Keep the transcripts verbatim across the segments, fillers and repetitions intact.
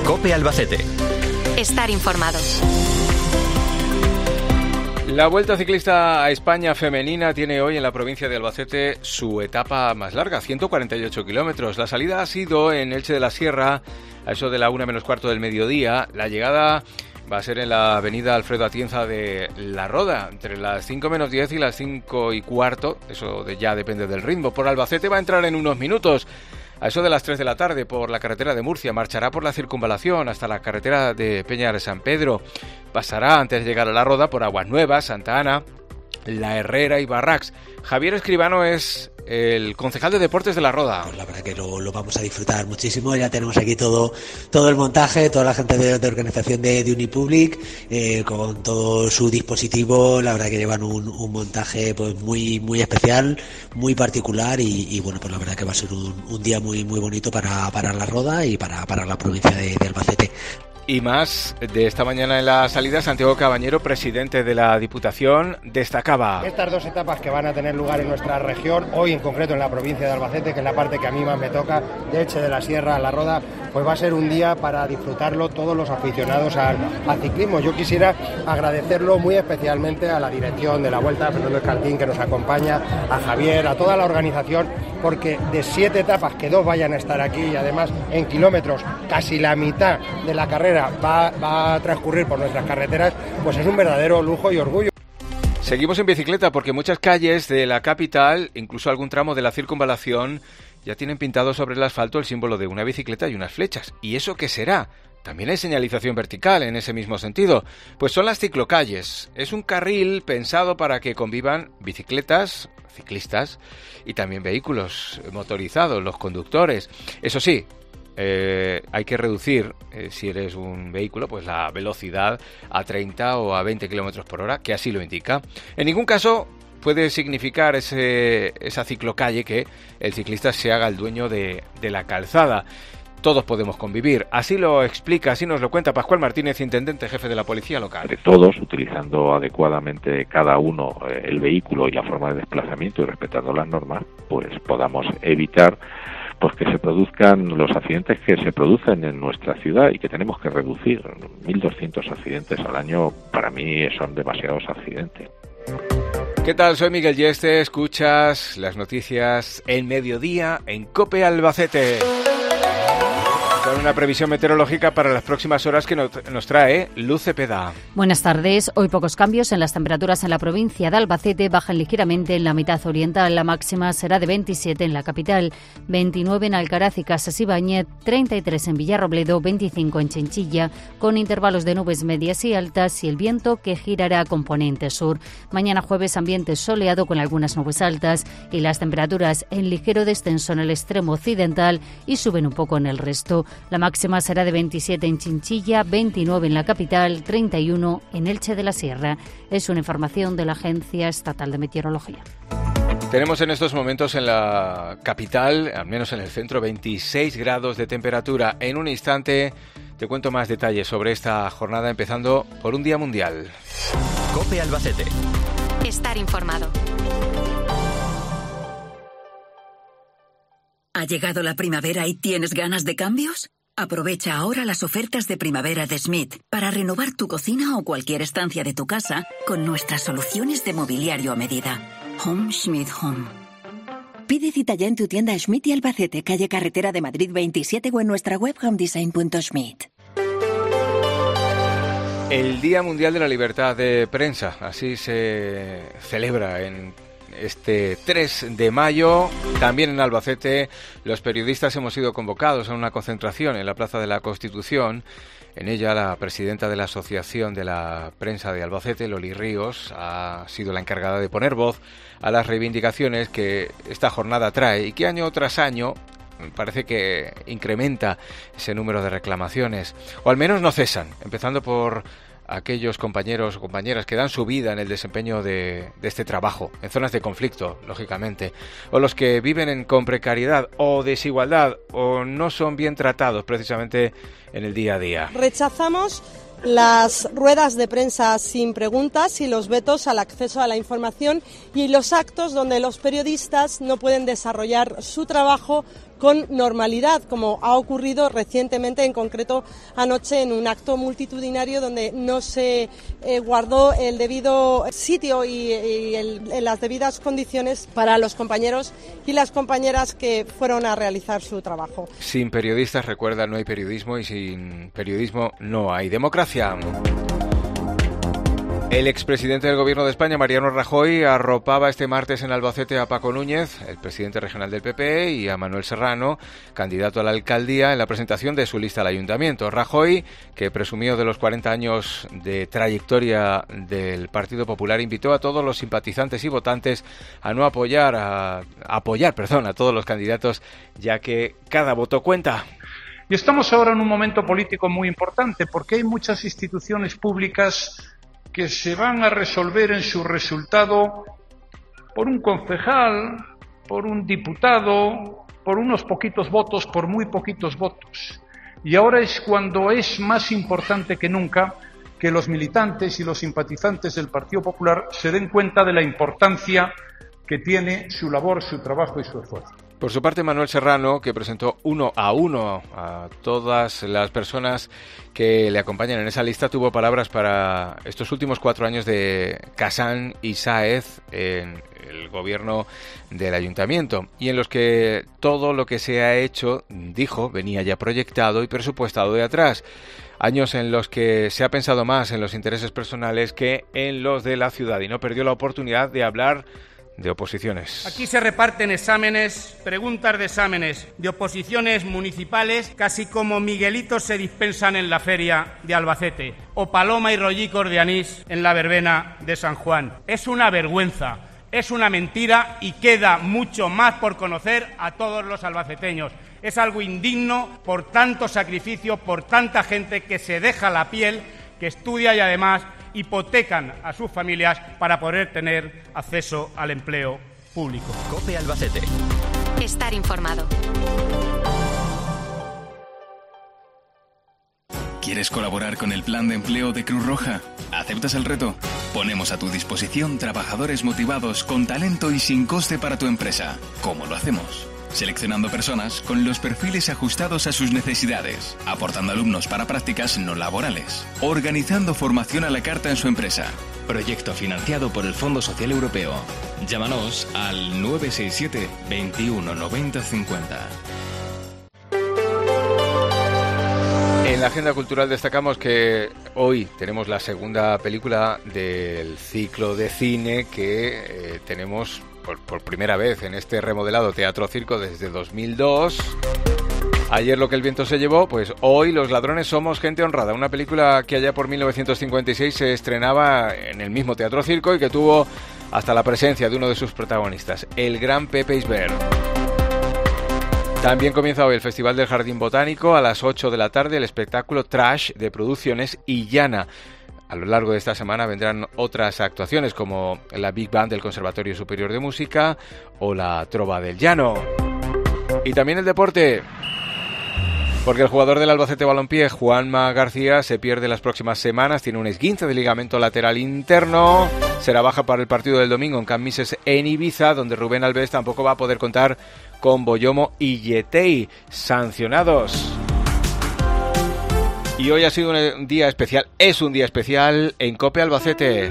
COPE Albacete. Estar informado. La Vuelta Ciclista a España femenina tiene hoy en la provincia de Albacete su etapa más larga, ciento cuarenta y ocho kilómetros. La salida ha sido en Elche de la Sierra, a eso de la una menos cuarto del mediodía. La llegada va a ser en la avenida Alfredo Atienza de La Roda, entre las cinco menos diez y las cinco y cuarto. Eso de ya depende del ritmo. Por Albacete va a entrar en unos minutos. A eso de las tres de la tarde por la carretera de Murcia, marchará por la circunvalación hasta la carretera de Peña de San Pedro. Pasará antes de llegar a La Roda por Aguas Nuevas, Santa Ana, La Herrera y Barracs. Javier Escribano es el concejal de Deportes de La Roda. Pues la verdad que lo, lo vamos a disfrutar muchísimo. Ya tenemos aquí todo todo el montaje, toda la gente de, de organización de, de Unipublic, eh, con todo su dispositivo. La verdad que llevan un, un montaje pues muy muy especial, muy particular y, y bueno, pues la verdad que va a ser un, un día muy muy bonito para, para La Roda y para, para la provincia de, de Albacete. Y más de esta mañana en la salida, Santiago Cabañero, presidente de la Diputación, destacaba: estas dos etapas que van a tener lugar en nuestra región, hoy en concreto en la provincia de Albacete, que es la parte que a mí más me toca, de Elche de la Sierra a La Roda, pues va a ser un día para disfrutarlo todos los aficionados al, al ciclismo. Yo quisiera agradecerlo muy especialmente a la dirección de la Vuelta, a Fernando Escaltín, que nos acompaña, a Javier, a toda la organización, porque de siete etapas, que dos vayan a estar aquí y además en kilómetros, casi la mitad de la carrera Va, va a transcurrir por nuestras carreteras, pues es un verdadero lujo y orgullo. Seguimos en bicicleta porque muchas calles de la capital, incluso algún tramo de la circunvalación, ya tienen pintado sobre el asfalto el símbolo de una bicicleta y unas flechas. ¿Y eso qué será? También hay señalización vertical en ese mismo sentido. Pues son las ciclocalles. Es un carril pensado para que convivan bicicletas, ciclistas y también vehículos motorizados, los conductores. Eso sí, Eh, hay que reducir, eh, si eres un vehículo, pues la velocidad a treinta o a veinte kilómetros por hora, que así lo indica. En ningún caso puede significar ese, esa ciclocalle que el ciclista se haga el dueño de, de la calzada. Todos podemos convivir. Así lo explica, así nos lo cuenta Pascual Martínez, intendente jefe de la Policía Local. De todos, utilizando adecuadamente cada uno eh, el vehículo y la forma de desplazamiento y respetando las normas, pues podamos evitar pues que se produzcan los accidentes que se producen en nuestra ciudad y que tenemos que reducir. mil doscientos accidentes al año, para mí son demasiados accidentes. ¿Qué tal? Soy Miguel Yeste, escuchas las noticias en mediodía en COPE Albacete. Con una previsión meteorológica para las próximas horas que nos trae Luz Cepeda. Buenas tardes. Hoy pocos cambios en las temperaturas en la provincia de Albacete. Bajan ligeramente en la mitad oriental. La máxima será de veintisiete en la capital, veintinueve en Alcaraz y Casas Ibáñez, treinta y tres en Villarrobledo, veinticinco en Chinchilla, con intervalos de nubes medias y altas y el viento que girará a componente sur. Mañana jueves ambiente soleado con algunas nubes altas y las temperaturas en ligero descenso en el extremo occidental y suben un poco en el resto. La máxima será de veintisiete en Chinchilla, veintinueve en la capital, treinta y uno en Elche de la Sierra. Es una información de la Agencia Estatal de Meteorología. Tenemos en estos momentos en la capital, al menos en el centro, veintiséis grados de temperatura. En un instante te cuento más detalles sobre esta jornada, empezando por un día mundial. COPE Albacete. Estar informado. ¿Ha llegado la primavera y tienes ganas de cambios? Aprovecha ahora las ofertas de primavera de Schmidt para renovar tu cocina o cualquier estancia de tu casa con nuestras soluciones de mobiliario a medida. Home Schmidt Home. Pide cita ya en tu tienda Schmidt y Albacete, calle Carretera de Madrid veintisiete o en nuestra web homedesign punto schmidt. El Día Mundial de la Libertad de Prensa, así se celebra en este tres de mayo. También en Albacete los periodistas hemos sido convocados a una concentración en la Plaza de la Constitución. En ella la presidenta de la Asociación de la Prensa de Albacete, Loli Ríos, ha sido la encargada de poner voz a las reivindicaciones que esta jornada trae y que año tras año parece que incrementa ese número de reclamaciones, o al menos no cesan, empezando por aquellos compañeros o compañeras que dan su vida en el desempeño de, de este trabajo, en zonas de conflicto, lógicamente, o los que viven en, con precariedad o desigualdad, o no son bien tratados precisamente en el día a día. Rechazamos las ruedas de prensa sin preguntas y los vetos al acceso a la información y los actos donde los periodistas no pueden desarrollar su trabajo con normalidad, como ha ocurrido recientemente, en concreto anoche en un acto multitudinario donde no se eh, guardó el debido sitio y, y el, en las debidas condiciones para los compañeros y las compañeras que fueron a realizar su trabajo. Sin periodistas, recuerda, no hay periodismo, y sin periodismo no hay democracia. El expresidente del Gobierno de España, Mariano Rajoy, arropaba este martes en Albacete a Paco Núñez, el presidente regional del P P, y a Manuel Serrano, candidato a la alcaldía, en la presentación de su lista al ayuntamiento. Rajoy, que presumió de los cuarenta años de trayectoria del Partido Popular, invitó a todos los simpatizantes y votantes a no apoyar, a, a apoyar, perdón, a todos los candidatos, ya que cada voto cuenta. Y estamos ahora en un momento político muy importante, porque hay muchas instituciones públicas que se van a resolver en su resultado por un concejal, por un diputado, por unos poquitos votos, por muy poquitos votos. Y ahora es cuando es más importante que nunca que los militantes y los simpatizantes del Partido Popular se den cuenta de la importancia que tiene su labor, su trabajo y su esfuerzo. Por su parte, Manuel Serrano, que presentó uno a uno a todas las personas que le acompañan en esa lista, tuvo palabras para estos últimos cuatro años de Casán y Sáez en el gobierno del ayuntamiento, y en los que todo lo que se ha hecho, dijo, venía ya proyectado y presupuestado de atrás. Años en los que se ha pensado más en los intereses personales que en los de la ciudad, y no perdió la oportunidad de hablar de oposiciones. Aquí se reparten exámenes, preguntas de exámenes de oposiciones municipales, casi como Miguelitos se dispensan en la feria de Albacete o paloma y rollicos de anís en la verbena de San Juan. Es una vergüenza, es una mentira y queda mucho más por conocer a todos los albaceteños. Es algo indigno por tanto sacrificio, por tanta gente que se deja la piel, que estudia y además hipotecan a sus familias para poder tener acceso al empleo público. COPE Albacete. Estar informado. ¿Quieres colaborar con el plan de empleo de Cruz Roja? ¿Aceptas el reto? Ponemos a tu disposición trabajadores motivados con talento y sin coste para tu empresa. ¿Cómo lo hacemos? Seleccionando personas con los perfiles ajustados a sus necesidades, aportando alumnos para prácticas no laborales, organizando formación a la carta en su empresa. Proyecto financiado por el Fondo Social Europeo. Llámanos al nueve seis siete, veintiuno, noventa, cincuenta. En la agenda cultural destacamos que hoy tenemos la segunda película del ciclo de cine que eh, tenemos por, por primera vez en este remodelado Teatro Circo desde dos mil dos. Ayer Lo que el viento se llevó, pues hoy Los ladrones somos gente honrada, una película que allá por mil novecientos cincuenta y seis se estrenaba en el mismo Teatro Circo y que tuvo hasta la presencia de uno de sus protagonistas, el gran Pepe Isbert. También comienza hoy el Festival del Jardín Botánico a las ocho de la tarde, el espectáculo Trash de Producciones Illana. A lo largo de esta semana vendrán otras actuaciones como la Big Band del Conservatorio Superior de Música o la Trova del Llano. Y también el deporte, porque el jugador del Albacete Balompié, Juanma García, se pierde las próximas semanas, tiene un esguince de ligamento lateral interno, será baja para el partido del domingo en Cambises en Ibiza, donde Rubén Alves tampoco va a poder contar con Boyomo y Yetei, sancionados. Y hoy ha sido un día especial, es un día especial en COPE Albacete,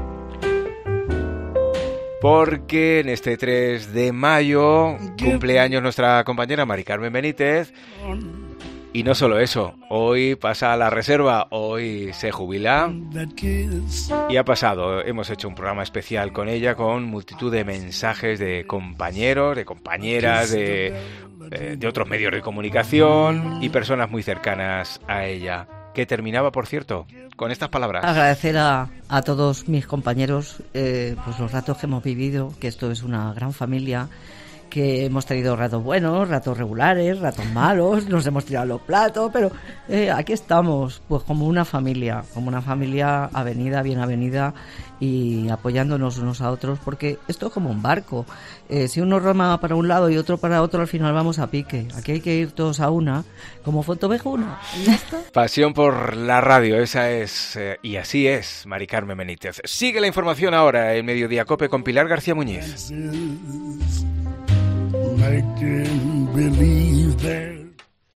porque en este tres de mayo cumpleaños nuestra compañera Mari Carmen Benítez. Y no solo eso, hoy pasa a la reserva, hoy se jubila y ha pasado, hemos hecho un programa especial con ella con multitud de mensajes de compañeros, de compañeras, de, de, de otros medios de comunicación y personas muy cercanas a ella, que terminaba, por cierto, con estas palabras. Agradecer a, a todos mis compañeros eh, pues los ratos que hemos vivido, que esto es una gran familia, que hemos tenido ratos buenos, ratos regulares, ratos malos, nos hemos tirado los platos, pero eh, aquí estamos, pues como una familia, como una familia avenida, bien avenida y apoyándonos unos a otros, porque esto es como un barco, eh, si uno rema para un lado y otro para otro, al final vamos a pique, aquí hay que ir todos a una, como Fontobejuna, y ya está. Pasión por la radio, esa es, eh, y así es, Mari Carmen Benítez. Sigue la información ahora en Mediodía COPE con Pilar García Muñiz. like to believe there